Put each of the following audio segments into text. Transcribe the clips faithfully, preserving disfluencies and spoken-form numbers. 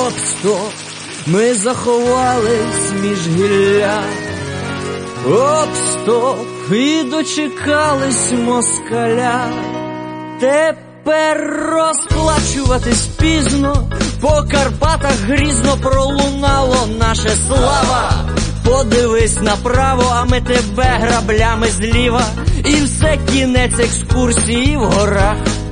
Оп, стоп, ми заховались між гілля. Оп, стоп, і дочекались москаля. Тепер розплачуватись пізно, по Карпатах грізно пролунало наше слава. Подивись направо, а ми тебе граблями зліва. І все, кінець екскурсії в горах.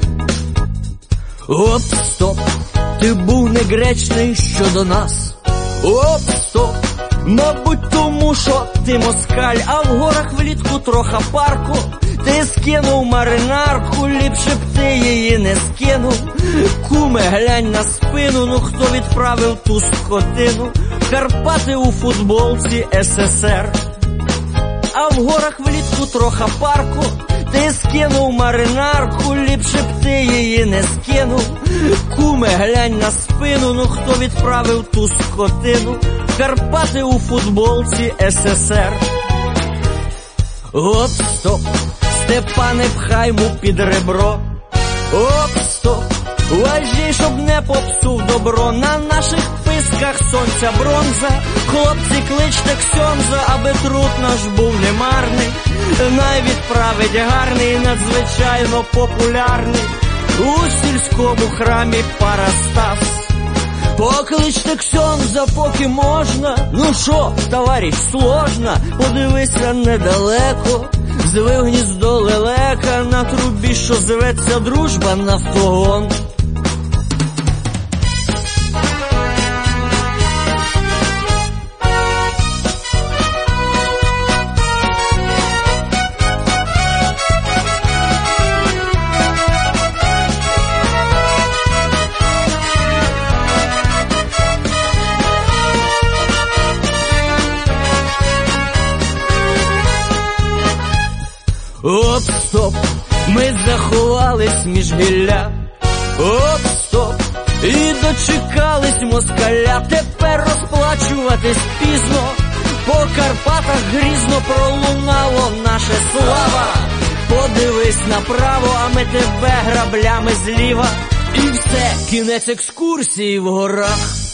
Оп, стоп, ти був негречний щодо нас. Оп, стоп, мабуть тому, що ти москаль, а в горах влітку троха парку. Ти скинув маринарку, ліпше б ти її не скинув. Куме, глянь на спину, ну хто відправив ту скотину? Карпати у футболці ес ес ер. А в горах влітку троха парку. Ти скинув маринарку, ліпше б ти її не скинув. Куме, глянь на спину, ну хто відправив ту скотину? Карпати у футболці ес ес ер. Оп, стоп, Степане, пхай му під ребро. Оп, стоп, важій, щоб не попсув добро. На наших писках сонця бронза. Хлопці, кличте ксьонза, аби труд наш був немарний. Най відправить гарний, надзвичайно популярний у сільському храмі Парастас. Покличте ксьонза, поки можна. Ну шо, товариш, сложно? Подивися недалеко, звив гніздо лелека на трубі, що зветься Дружба Нафтогон. Оп, стоп, ми заховались між гілля. Оп, стоп, і дочекались москаля. Тепер розплачуватись пізно, по Карпатах грізно пролунало наше слава. Подивись направо, а ми тебе граблями зліва. І все, кінець екскурсії в горах.